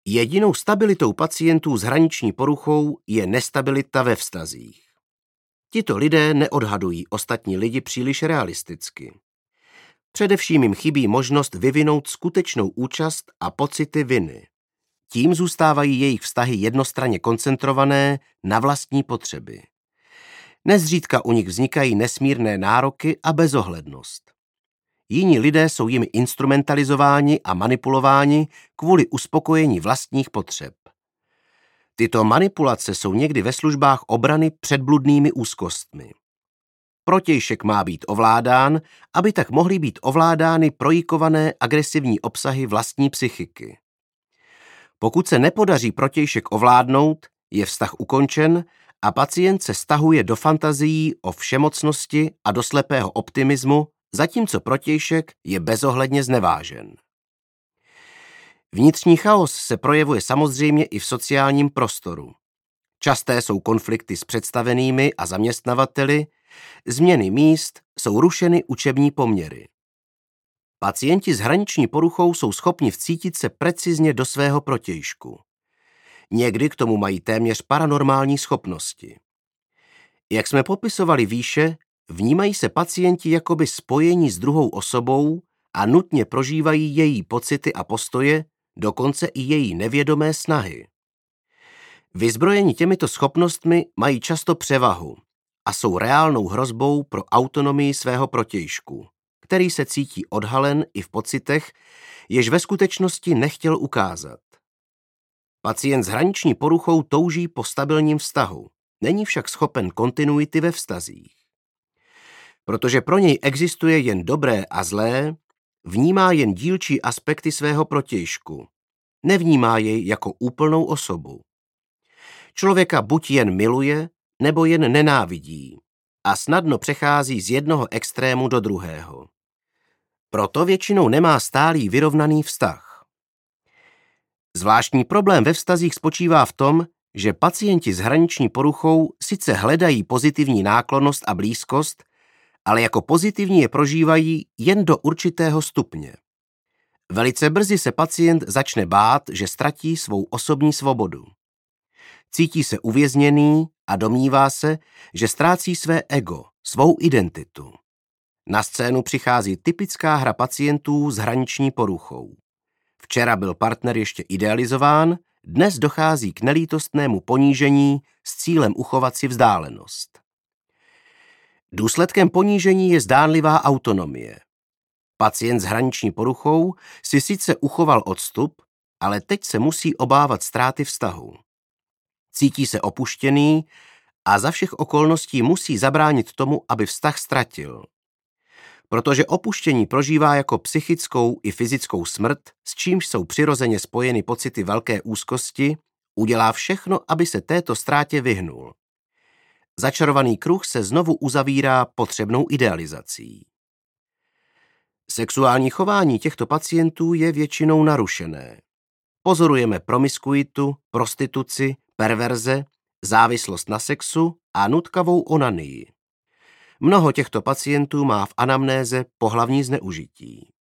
Jedinou stabilitou pacientů s hraniční poruchou je nestabilita ve vztazích. Tito lidé neodhadují ostatní lidi příliš realisticky. Především jim chybí možnost vyvinout skutečnou účast a pocity viny. Tím zůstávají jejich vztahy jednostranně koncentrované na vlastní potřeby. Nezřídka u nich vznikají nesmírné nároky a bezohlednost. Jiní lidé jsou jimi instrumentalizováni a manipulováni kvůli uspokojení vlastních potřeb. Tyto manipulace jsou někdy ve službách obrany před bludnými úzkostmi. Protějšek má být ovládán, aby tak mohly být ovládány projikované agresivní obsahy vlastní psychiky. Pokud se nepodaří protějšek ovládnout, je vztah ukončen a pacient se stahuje do fantazií o všemocnosti a do slepého optimismu, zatímco protějšek je bezohledně znevážen. Vnitřní chaos se projevuje samozřejmě i v sociálním prostoru. Časté jsou konflikty s představenými a zaměstnavateli, změny míst, jsou rušeny učební poměry. Pacienti s hraniční poruchou jsou schopni vcítit se precizně do svého protějšku. Někdy k tomu mají téměř paranormální schopnosti. Jak jsme popisovali výše, vnímají se pacienti jakoby spojení s druhou osobou a nutně prožívají její pocity a postoje, dokonce i její nevědomé snahy. Vyzbrojeni těmito schopnostmi mají často převahu a jsou reálnou hrozbou pro autonomii svého protějšku, který se cítí odhalen i v pocitech, jež ve skutečnosti nechtěl ukázat. Pacient s hraniční poruchou touží po stabilním vztahu, není však schopen kontinuity ve vztazích. Protože pro něj existuje jen dobré a zlé, vnímá jen dílčí aspekty svého protějšku. Nevnímá jej jako úplnou osobu. Člověka buď jen miluje, nebo jen nenávidí a snadno přechází z jednoho extrému do druhého. Proto většinou nemá stálý vyrovnaný vztah. Zvláštní problém ve vztazích spočívá v tom, že pacienti s hraniční poruchou sice hledají pozitivní náklonnost a blízkost, ale jako pozitivní je prožívají jen do určitého stupně. Velice brzy se pacient začne bát, že ztratí svou osobní svobodu. Cítí se uvězněný a domnívá se, že ztrácí své ego, svou identitu. Na scénu přichází typická hra pacientů s hraniční poruchou. Včera byl partner ještě idealizován, dnes dochází k nelítostnému ponížení s cílem uchovat si vzdálenost. Důsledkem ponížení je zdánlivá autonomie. Pacient s hraniční poruchou si sice uchoval odstup, ale teď se musí obávat ztráty vztahu. Cítí se opuštěný a za všech okolností musí zabránit tomu, aby vztah ztratil. Protože opuštění prožívá jako psychickou i fyzickou smrt, s čímž jsou přirozeně spojeny pocity velké úzkosti, udělá všechno, aby se této ztrátě vyhnul. Začarovaný kruh se znovu uzavírá potřebnou idealizací. Sexuální chování těchto pacientů je většinou narušené. Pozorujeme promiskuitu, prostituci, perverze, závislost na sexu a nutkavou onanii. Mnoho těchto pacientů má v anamnéze pohlavní zneužití.